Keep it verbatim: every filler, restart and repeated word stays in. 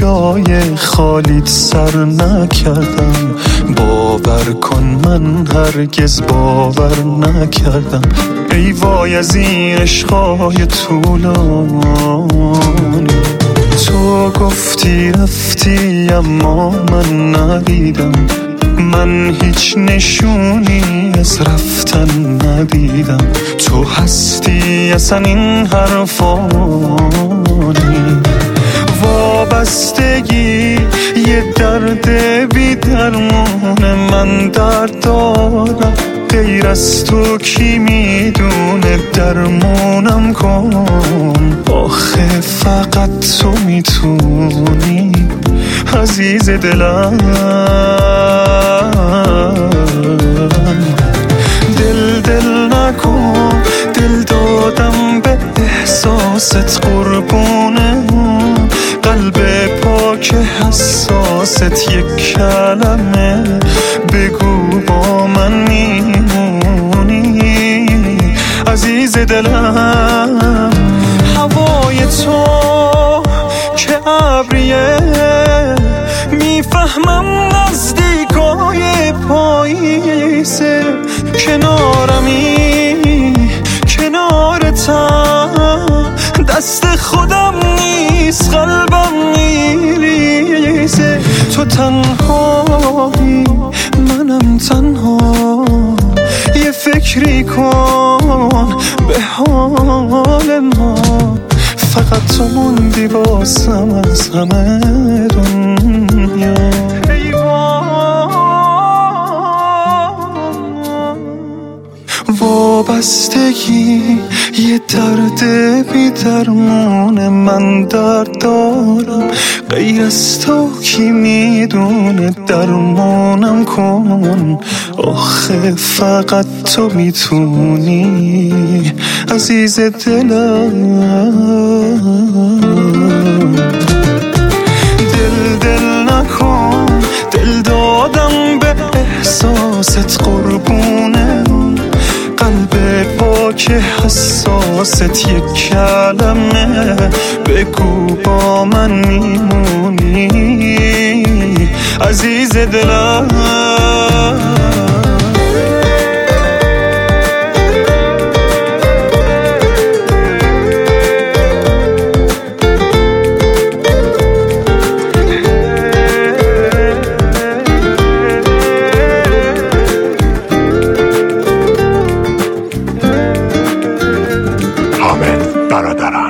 جای خالیت سر نکردم. باور کن من هرگز باور نکردم. ای وای از این عشقای طولانی. تو گفتی رفتی اما من ندیدم. من هیچ نشونی از رفتن ندیدم. تو هستی اصلا این حرفانی. وابستگی یه درد بی درمونه. من درد دارم غیر از تو کی میدونه. درمونم کن آخه فقط تو میتونی عزیز دلم. دل دل نکن، دل دادم به احساست قربونه. قلب پاک حساست یک کلمه بگو با من میمونی عزیز دلم. هوای تو که ابریه میفهمم نزدیکای پاییزه. کنارمی کنارتم دست خودم نیست قلبم میریزه. تو تنهایی منم تنها. یه فکری کن به حال ما. فقط تو موندی واسم از همه دنیا. وابستگی یه درد بی درمونه. من درد دارم غیر از تو کی میدونه. درمانم کن آخه فقط تو میتونی عزیز دلم. دل دل نکن، دل دادم به احساست قربونه. قلب پاک حساست یک کلمه بگو با من میمونی عزیز دلم. برادرم